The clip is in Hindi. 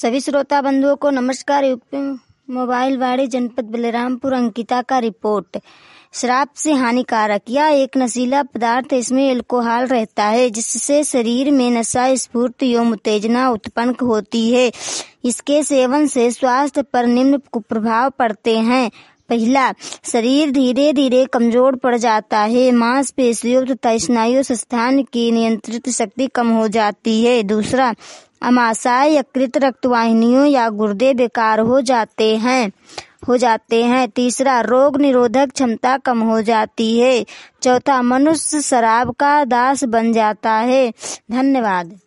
सभी श्रोता बंधुओं को नमस्कार। यूपी मोबाइल वाड़ी जनपद बलरामपुर अंकिता का रिपोर्ट। शराब से हानिकारक। यह एक नशीला पदार्थ, इसमें अल्कोहल रहता है जिससे शरीर में नशा, स्फूर्ति एवं उत्तेजना उत्पन्न होती है। इसके सेवन से स्वास्थ्य पर निम्न कुप्रभाव पड़ते हैं। पहला, शरीर धीरे धीरे कमजोर पड़ जाता है। मांसपेशियों तथा स्नायु संस्थान की नियंत्रित शक्ति कम हो जाती है। दूसरा, अमाशय, यकृत, रक्तवाहिनियों या गुर्दे बेकार हो जाते हैं। तीसरा, रोग निरोधक क्षमता कम हो जाती है। चौथा, मनुष्य शराब का दास बन जाता है। धन्यवाद।